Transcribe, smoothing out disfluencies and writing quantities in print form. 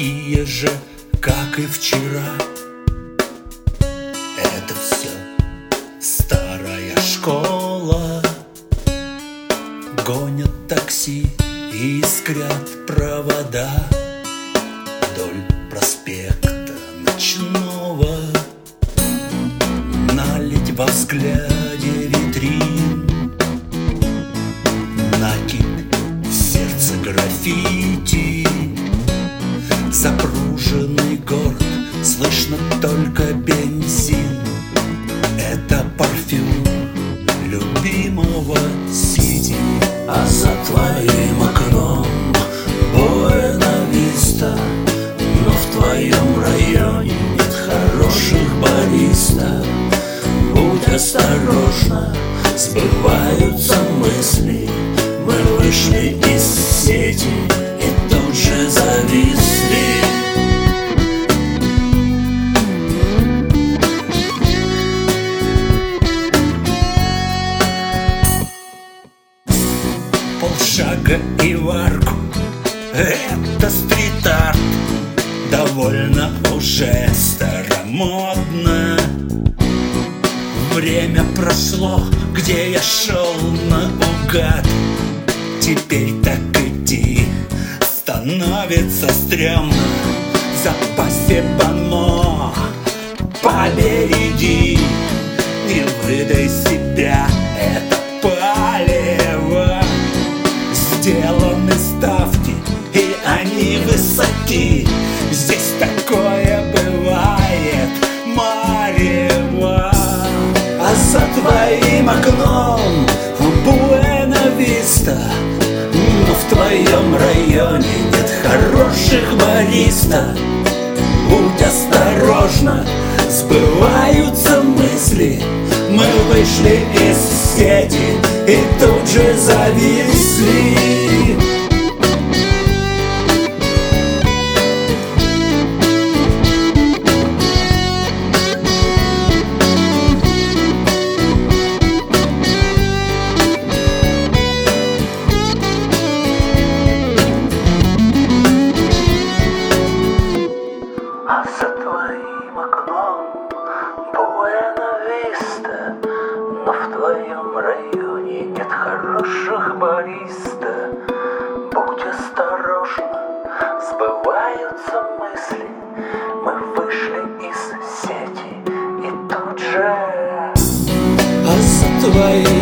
такие же, как и вчера. Это все старая школа. Гонят такси и искрят провода вдоль проспекта ночного. Налить во взгляде витрин, накипь в сердце граффити. Запруженный город, слышно только бензин. Это парфюм любимого Сити. А за твоим окном Буэна-Виста, но в твоем районе нет хороших бариста. Будь осторожна, сбываются мысли. Мы вышли из сети и тут же зависли. Полшага и в арку — это стрит-арт. Довольно уже старомодно. Время прошло, где я шел наугад. Теперь так идти становится стрёмно. В запасе панно побереги, не выдай себя, это палево. Сделаны ставки, и они высоки. Здесь такое бывает марево. А за твоим окном Буэна-Виста, но в твоем районе нет хороших бариста. Будь осторожна, сбываются мысли. Мы вышли из сети и тут же зависли. А за твоим окном Буэна-Виста, но в твоем районе нет хороших бариста. Будь осторожна, сбываются мысли. Мы вышли из сети и тут же. А за твоим